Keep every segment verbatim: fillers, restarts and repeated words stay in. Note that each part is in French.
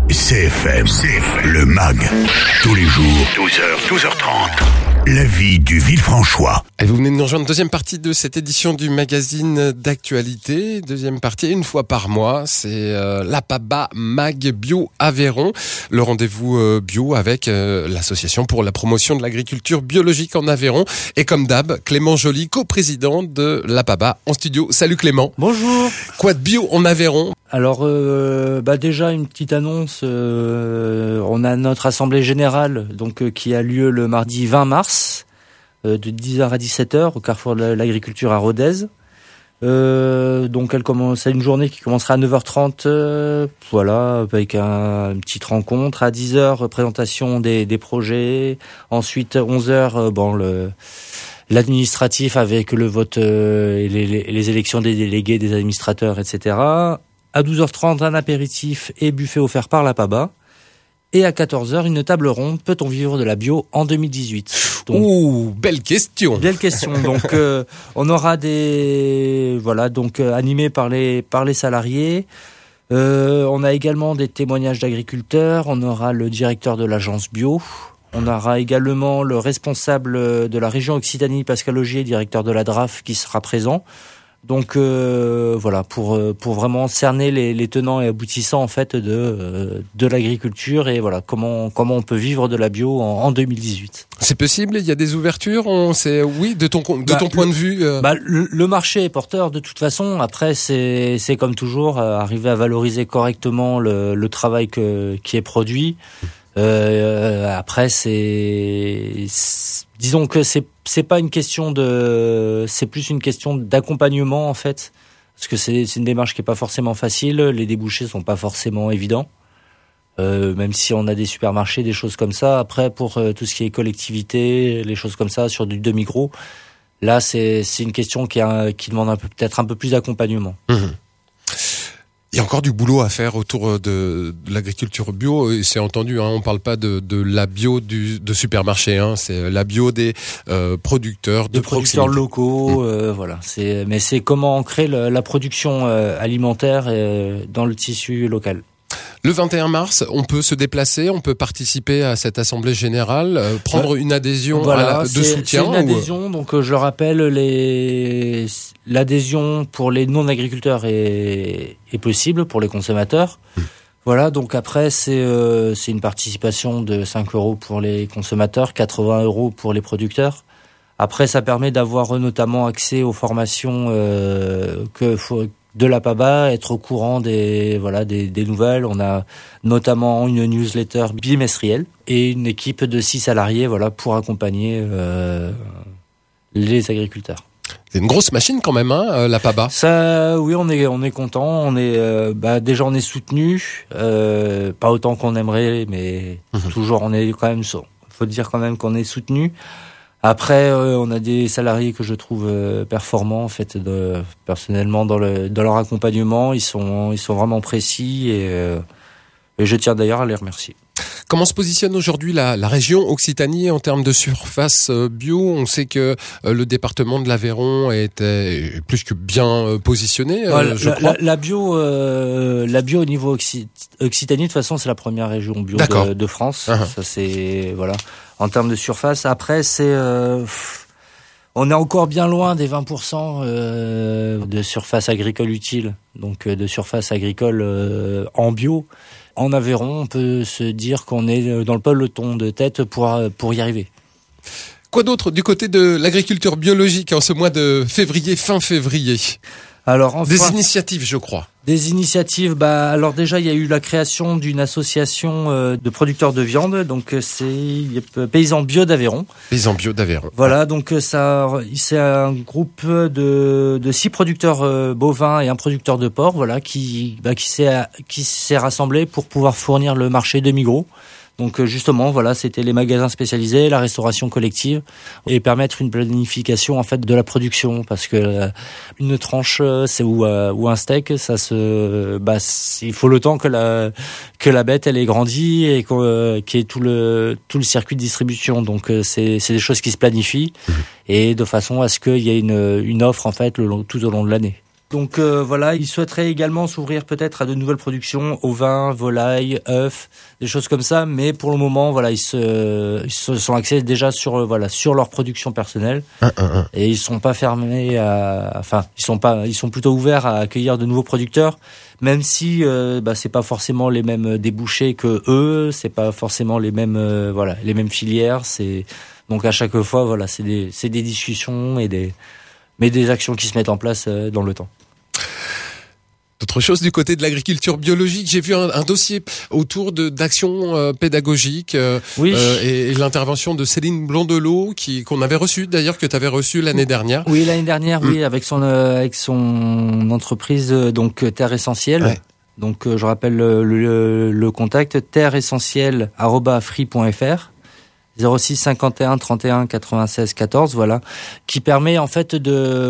C F M, C F M, le M A G, tous les jours, douze heures, douze heures trente. La vie du Villefranchois. Et vous venez de nous rejoindre, deuxième partie de cette édition du magazine d'actualité. Deuxième partie, une fois par mois, c'est euh, la P A B A M A G Bio Aveyron. Le rendez-vous euh, bio avec euh, l'association pour la promotion de l'agriculture biologique en Aveyron. Et comme d'hab, Clément Joly, coprésident de la P A B A en studio. Salut Clément. Bonjour. Quoi de bio en Aveyron ? Alors, euh, bah déjà une petite annonce. Euh, on a notre assemblée générale, donc euh, qui a lieu le mardi vingt mars, euh, de dix heures à dix-sept heures au carrefour de l'agriculture à Rodez. Euh, donc, elle commence, c'est une journée qui commencera à neuf heures trente. Euh, voilà, avec un, une petite rencontre à dix heures, présentation des, des projets. Ensuite, onze heures, euh, bon le l'administratif avec le vote euh, et les, les, les élections des délégués, des administrateurs, et cetera. À douze heures trente, un apéritif et buffet offert par la P A B A. Et à quatorze heures, une table ronde. Peut-on vivre de la bio en deux mille dix-huit ? Donc, ouh, belle question. Belle question. Donc, euh, on aura des voilà donc euh, animés par les par les salariés. Euh, on a également des témoignages d'agriculteurs. On aura le directeur de l'agence bio. On aura également le responsable de la région Occitanie, Pascal Augier, directeur de la D R A F, qui sera présent. Donc euh, voilà, pour pour vraiment cerner les, les tenants et aboutissants en fait de euh, de l'agriculture et voilà comment comment on peut vivre de la bio en, en deux mille dix-huit. C'est possible, il y a des ouvertures, on sait oui de ton de bah, ton point le, de vue. Euh... Bah le, le marché est porteur de toute façon. Après c'est c'est comme toujours euh, arriver à valoriser correctement le le travail que qui est produit. Euh, après c'est, c'est disons que c'est c'est pas une question de c'est plus une question d'accompagnement en fait parce que c'est c'est une démarche qui est pas forcément facile, les débouchés sont pas forcément évidents. Euh, même si on a des supermarchés, des choses comme ça, après pour euh, tout ce qui est collectivité, les choses comme ça sur du demi-gros, là c'est c'est une question qui a, qui demande un peu peut-être un peu plus d'accompagnement. Mmh. Il y a encore du boulot à faire autour de, de l'agriculture bio, et c'est entendu, hein, on parle pas de, de la bio du, de supermarché, hein, c'est la bio des euh, producteurs de, de producteurs locaux, mmh. euh, voilà. C'est, mais c'est comment ancrer le, la production euh, alimentaire euh, dans le tissu local. Le vingt et un mars, on peut se déplacer, on peut participer à cette assemblée générale, euh, prendre une adhésion voilà, à la, de c'est, soutien. C'est une adhésion, ou... donc euh, je le rappelle, les, l'adhésion pour les non-agriculteurs est, est possible pour les consommateurs. Mmh. Voilà, donc après c'est euh, c'est une participation de cinq euros pour les consommateurs, quatre-vingts euros pour les producteurs. Après, ça permet d'avoir notamment accès aux formations euh, que faut de la P A B A, être au courant des voilà des, des nouvelles. On a notamment une newsletter bimestrielle et une équipe de six salariés voilà pour accompagner euh, les agriculteurs. C'est une grosse machine quand même, hein, la P A B A. Ça, oui, on est on est content. On est euh, bah déjà on est soutenu, euh, pas autant qu'on aimerait, mais mmh. toujours on est quand même. Faut dire quand même qu'on est soutenu. Après, euh, on a des salariés que je trouve euh, performants en fait, de, personnellement dans le dans leur accompagnement, ils sont ils sont vraiment précis et, euh, et je tiens d'ailleurs à les remercier. Comment se positionne aujourd'hui la, la région Occitanie en termes de surface bio ? On sait que euh, le département de l'Aveyron est euh, plus que bien euh, positionné, euh, voilà, je la, crois. La, la bio, euh, la bio au niveau Occ- Occitanie, de toute façon, c'est la première région bio de, de France. Uh-huh. Ça c'est voilà. En termes de surface, après c'est, euh, on est encore bien loin des vingt pour cent euh, de surface agricole utile, donc euh, de surface agricole euh, en bio. En Aveyron, on peut se dire qu'on est dans le peloton de tête pour pour y arriver. Quoi d'autre du côté de l'agriculture biologique en ce mois de février, fin février ? Alors, en des France, initiatives, je crois. Des initiatives. Bah, alors déjà, il y a eu la création d'une association euh, de producteurs de viande. Donc, c'est Paysans Bio d'Aveyron. Paysans Bio d'Aveyron. Voilà. Donc, ça, c'est un groupe de de six producteurs euh, bovins et un producteur de porc. Voilà, qui bah, qui s'est qui s'est rassemblé pour pouvoir fournir le marché de Migros. Donc justement, voilà, c'était les magasins spécialisés, la restauration collective et permettre une planification en fait de la production parce que euh, une tranche c'est ou euh, ou un steak, ça se bah il faut le temps que la que la bête elle ait grandi et qu'on euh, qu'il y ait tout le tout le circuit de distribution. Donc euh, c'est c'est des choses qui se planifient mmh. et de façon à ce qu'il y ait une une offre en fait le long, tout au long de l'année. Donc euh, voilà, ils souhaiteraient également s'ouvrir peut-être à de nouvelles productions, ovins, volailles, œufs, des choses comme ça. Mais pour le moment, voilà, ils se, ils se sont axés déjà sur, voilà, sur leur production personnelle un, un, un. et ils sont pas fermés à, enfin, ils sont pas, ils sont plutôt ouverts à accueillir de nouveaux producteurs, même si euh, bah, c'est pas forcément les mêmes débouchés que eux, c'est pas forcément les mêmes, euh, voilà, les mêmes filières. C'est donc à chaque fois, voilà, c'est des, c'est des discussions et des, mais des actions qui se mettent en place euh, dans le temps. D'autres choses du côté de l'agriculture biologique, j'ai vu un, un dossier autour de d'actions euh, pédagogiques euh, oui. euh, et, et l'intervention de Céline Blondelot qui qu'on avait reçue d'ailleurs que tu avais reçue l'année dernière. Oui, l'année dernière, mmh. oui, avec son euh, avec son entreprise euh, donc Terre Essentielle. Ouais. Donc euh, je rappelle le, le, le contact terre essentielle arobase free point f r. zéro six cinquante et un trente et un quatre-vingt-seize quatorze, voilà, qui permet en fait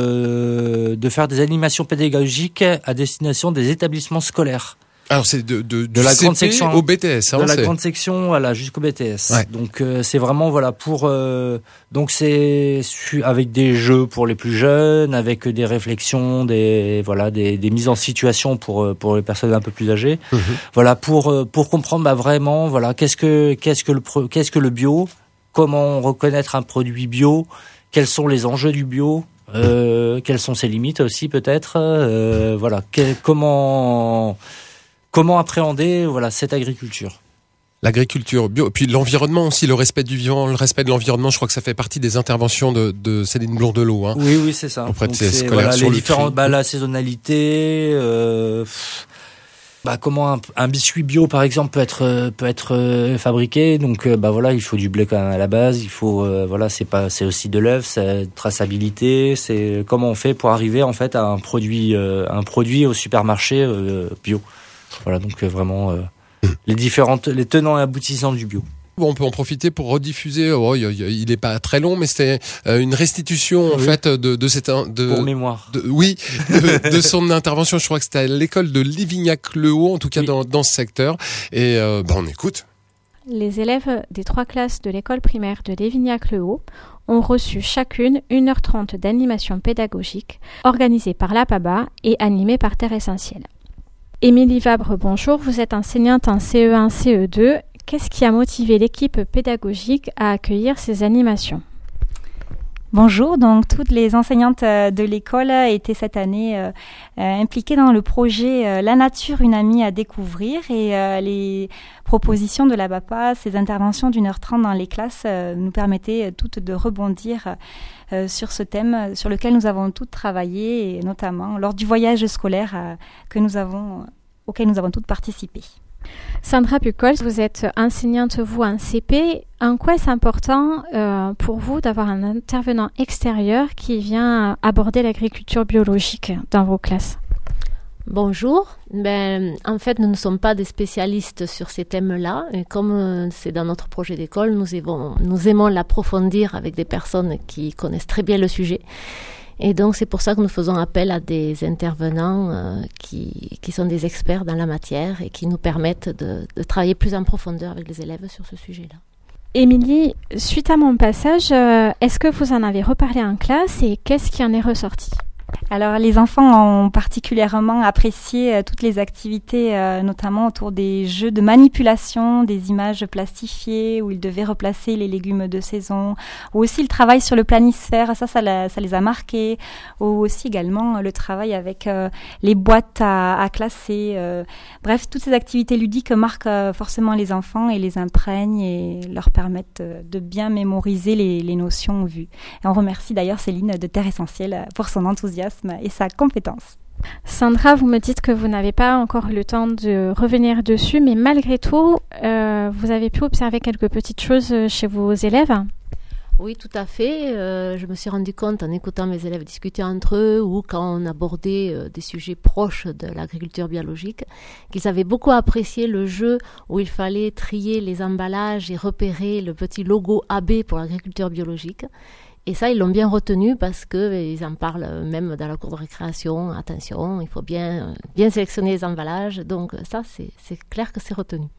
de de faire des animations pédagogiques à destination des établissements scolaires. Alors c'est de de, de la grande section au B T S, hein, de la c'est... grande section, voilà, jusqu'au B T S. Ouais. Donc euh, c'est vraiment voilà pour euh, donc c'est avec des jeux pour les plus jeunes, avec des réflexions, des voilà des des mises en situation pour pour les personnes un peu plus âgées. Mmh. Voilà pour pour comprendre bah, vraiment voilà qu'est-ce que qu'est-ce que le qu'est-ce que le bio, comment reconnaître un produit bio, quels sont les enjeux du bio. Euh, quelles sont ses limites aussi peut-être, euh, voilà, quel, comment comment appréhender voilà cette agriculture. L'agriculture bio, puis l'environnement aussi, le respect du vivant, le respect de l'environnement. Je crois que ça fait partie des interventions de, de Céline Blondelot. Hein, oui, oui, c'est ça. Auprès de Donc ses c'est, scolaires voilà, sur les le différentes, bah, la saisonnalité. Euh, bah, comment un, un biscuit bio, par exemple, peut être peut être euh, fabriqué. Donc, euh, bah voilà, il faut du blé quand même à la base. Il faut, euh, voilà, c'est pas, c'est aussi de l'œuf, c'est traçabilité. C'est comment on fait pour arriver en fait à un produit, euh, un produit au supermarché euh, bio. Voilà, donc euh, vraiment. Euh, les différentes, les tenants et aboutissants du bio. Bon, on peut en profiter pour rediffuser. Oh, il n'est pas très long, mais c'était une restitution en oui. fait de de cette de pour mémoire. De, oui, de, de son intervention. Je crois que c'était à l'école de Lévignac-le-Haut, en tout cas oui. dans dans ce secteur. Et euh, ben on écoute. Les élèves des trois classes de l'école primaire de Lévignac-le-Haut ont reçu chacune une heure trente d'animation pédagogique organisée par l'A P A B A et animée par Terre Essentielle. Émilie Vabre, bonjour, vous êtes enseignante en C E un C E deux. Qu'est-ce qui a motivé l'équipe pédagogique à accueillir ces animations ? Bonjour, donc toutes les enseignantes de l'école étaient cette année euh, impliquées dans le projet euh, La nature, une amie à découvrir et euh, les propositions de la B A P A, ces interventions d'une heure trente dans les classes euh, nous permettaient toutes de rebondir euh, sur ce thème sur lequel nous avons toutes travaillé et notamment lors du voyage scolaire euh, que nous avons, auquel nous avons toutes participé. Sandra Pucols, vous êtes enseignante, vous, en C P. En quoi est-ce important euh, pour vous d'avoir un intervenant extérieur qui vient aborder l'agriculture biologique dans vos classes ? Bonjour. Ben, en fait, nous ne sommes pas des spécialistes sur ces thèmes-là. Et comme euh, c'est dans notre projet d'école, nous aimons, nous aimons l'approfondir avec des personnes qui connaissent très bien le sujet. Et donc, c'est pour ça que nous faisons appel à des intervenants euh, qui, qui sont des experts dans la matière et qui nous permettent de, de travailler plus en profondeur avec les élèves sur ce sujet-là. Émilie, suite à mon passage, euh, est-ce que vous en avez reparlé en classe et qu'est-ce qui en est ressorti ? Alors, les enfants ont particulièrement apprécié euh, toutes les activités, euh, notamment autour des jeux de manipulation, des images plastifiées où ils devaient replacer les légumes de saison, ou aussi le travail sur le planisphère, ça, ça, la, ça les a marqués, ou aussi également le travail avec euh, les boîtes à, à classer. Euh. Bref, toutes ces activités ludiques marquent euh, forcément les enfants et les imprègnent et leur permettent euh, de bien mémoriser les, les notions vues. Et on remercie d'ailleurs Céline de Terre Essentielle pour son enthousiasme et sa compétence. Sandra, vous me dites que vous n'avez pas encore eu le temps de revenir dessus, mais malgré tout, euh, vous avez pu observer quelques petites choses chez vos élèves ? Oui, tout à fait. Euh, je me suis rendu compte en écoutant mes élèves discuter entre eux ou quand on abordait euh, des sujets proches de l'agriculture biologique, qu'ils avaient beaucoup apprécié le jeu où il fallait trier les emballages et repérer le petit logo A B pour l'agriculture biologique. Et ça, ils l'ont bien retenu parce qu'ils en parlent même dans la cour de récréation. Attention, il faut bien, bien sélectionner les emballages. Donc ça, c'est, c'est clair que c'est retenu.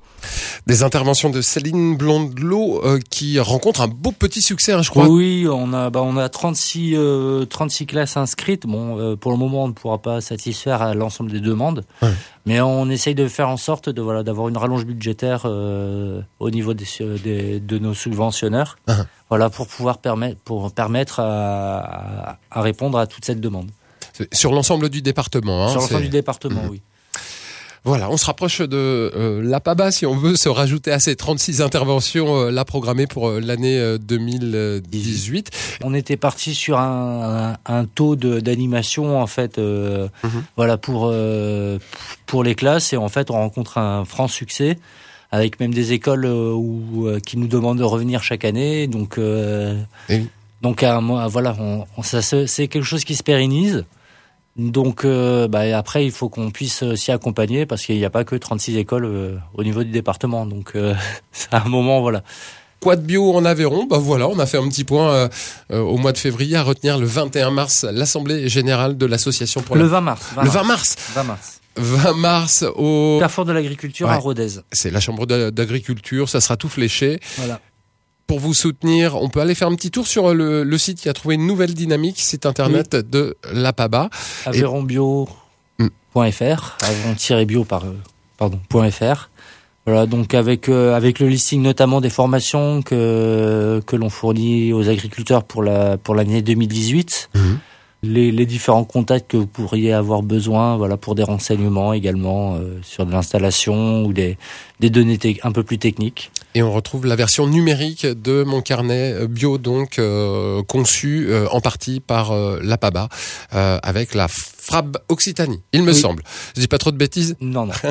Des interventions de Céline Blondelot euh, qui rencontrent un beau petit succès, hein, je crois. Oui, on a bah on a trente-six euh, trente-six classes inscrites. Bon, euh, pour le moment, on ne pourra pas satisfaire à l'ensemble des demandes, ouais. mais on essaye de faire en sorte de voilà d'avoir une rallonge budgétaire euh, au niveau des, des de nos subventionneurs, uh-huh. voilà pour pouvoir permettre pour permettre à, à, à répondre à toute cette demande. Sur l'ensemble du département, hein, Sur l'ensemble c'est... du département, mmh. oui. Voilà, on se rapproche de euh, l'A P A B A si on veut se rajouter à ces trente-six interventions euh, là programmées pour euh, l'année euh, deux mille dix-huit. On était parti sur un, un, un taux de, d'animation en fait, euh, mmh. voilà pour euh, pour les classes et en fait on rencontre un franc succès avec même des écoles euh, où, euh, qui nous demandent de revenir chaque année. Donc euh, oui. donc à, voilà, on, on, ça c'est quelque chose qui se pérennise. Donc euh, bah, après il faut qu'on puisse s'y accompagner parce qu'il n'y a pas que trente-six écoles euh, au niveau du département, donc euh, c'est un moment voilà. Quad bio en Aveyron, bah voilà, on a fait un petit point euh, euh, au mois de février à retenir le vingt et un mars l'assemblée générale de l'association pour le la... vingt mars. vingt le vingt mars. vingt mars. vingt mars au Carrefour de l'agriculture ouais. à Rodez. C'est la chambre d'agriculture, ça sera tout fléché. Voilà. Pour vous soutenir, on peut aller faire un petit tour sur le, le site qui a trouvé une nouvelle dynamique, site internet oui. de l'A P A B A. aveyron bio point f r, aveyron-bio par pardon .fr. Voilà, donc avec euh, avec le listing notamment des formations que que l'on fournit aux agriculteurs pour la pour l'année deux mille dix-huit. Mmh. Les, les différents contacts que vous pourriez avoir besoin, voilà, pour des renseignements également euh, sur de l'installation ou des des données te- un peu plus techniques. Et on retrouve la version numérique de mon carnet bio, donc euh, conçu euh, en partie par euh, l'A P A B A euh, avec la F R A B Occitanie, il me oui. semble. Je dis pas trop de bêtises ? Non, non.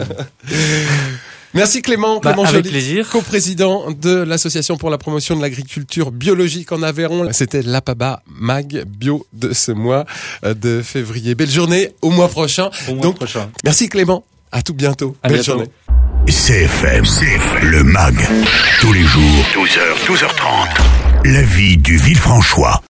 Merci Clément, Clément bah, avec Joly, plaisir. Co-président de l'Association pour la promotion de l'agriculture biologique en Aveyron. C'était l'A P A B A Mag Bio de ce mois de février. Belle journée, au mois prochain. Au mois Donc, prochain. Merci Clément, à tout bientôt. À Belle bientôt. journée. C F M, C F M, le Mag, tous les jours, douze heures, douze heures trente. La vie du Villefranchois.